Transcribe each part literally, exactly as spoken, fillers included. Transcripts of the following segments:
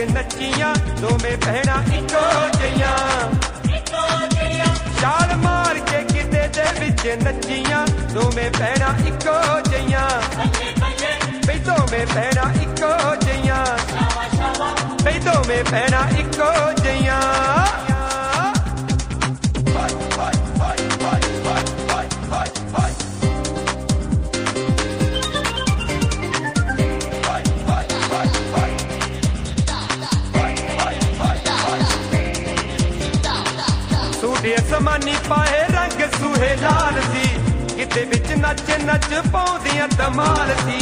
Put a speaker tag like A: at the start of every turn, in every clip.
A: नचियां दोवें भैणां इक्को जिहियां छाल मार के गिद्धे दे विच नचियां दोवें भैणां इक्को जिहियां बई दोवें भैणां इक्को जिहियां बई दोवें भैणां इक्को जिहियां असमानी पाए रंग सूहे लाल सी गिद्धे विच नच नच पाउंदियां धमाल सी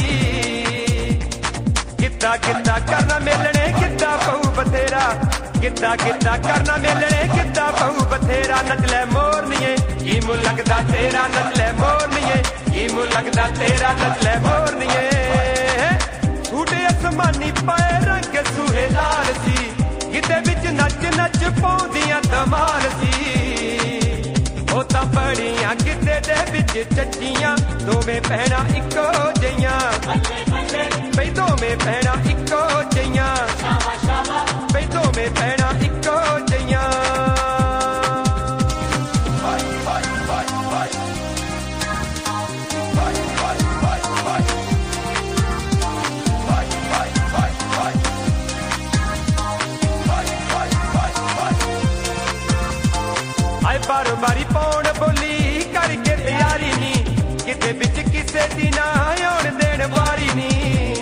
A: गिद्धा गिद्धा करना मिलने गिद्धा पऊ बथेरा गिद्धा गिद्धा करना मिलने गिद्धा पऊ बथेरा नच लै मोरनीए की मुँह लगदा तेरा नच लै मोरनीए की मुँह लगदा तेरा नच लै मोरनीए सूटे असमानी पाए रंग सूहे लाल सी गिद्धे विच नच नच पाउंदियां धमाल सी ओ तां बड़ियां गिद्धे दे विच चचियां दोवें भैणां इक्को जिहियां बई दोवें भैणां इक्को जिहियां बई दोवें भैणां इक्को जिहियां आए बारो बारी पौन बोली करके तैयारी नी किते बिच किसे दी ना आउण देण वारी नी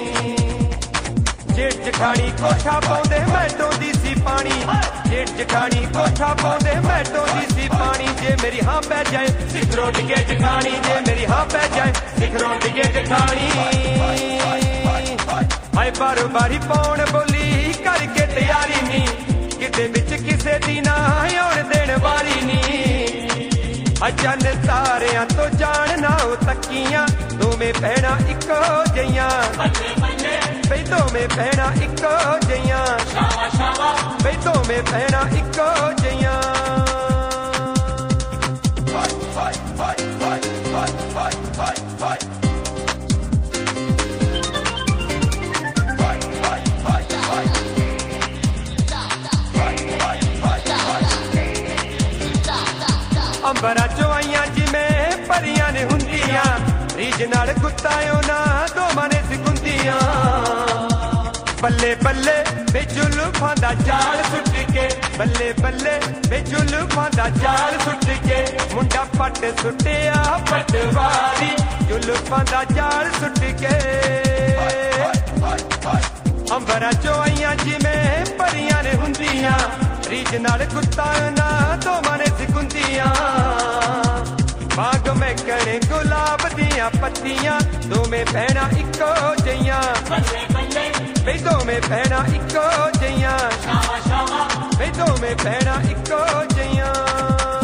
A: जेठ जठानी कोठा पाउंदे मैं टोंदी सी पानी जेठ जठानी कोठा पाउंदे मैं टोंदी सी पानी जे मेरी हां पै जाए सिखरों डिगे जठानी जे मेरी हां पै जाए सिखरों डिगे जठानी आए बारो बारी पौन बोली करके तैयारी नी किते बिच किसे दी ना आउण देण वारी नी अजन सारियां तो जान ना ओ तकियां दोवें भैणां इक्को जिहियां बई दोवें भैणां इक्को जिहियां बई दोवें भैणां इक्को जिहियां अंबरा चो आईयां जिवें परियां ने हुंदियां रीझ नाल गुत्तायो ना दोवां ने सिकुंदियां बल्ले बल्ले वे जुल्फां दा जाल सुट के बल्ले बल्ले वे जुल्फां दा जाल सुट के मुंडा पट सुटिया पटवारी जुल्फां दा जाल सुट के अंबरा चो आईयां जिवें परियां ने हुंदियां रीझ नाल गुत्तायो ना दोवां ने सिकुंदियां बाग में कड़े गुलाब दियां पत्तियां दोवें भैणां इक्को जिहियां बई दोवें भैणां इक्को जिहियां बई दोवें भैणां इक्को जिहियां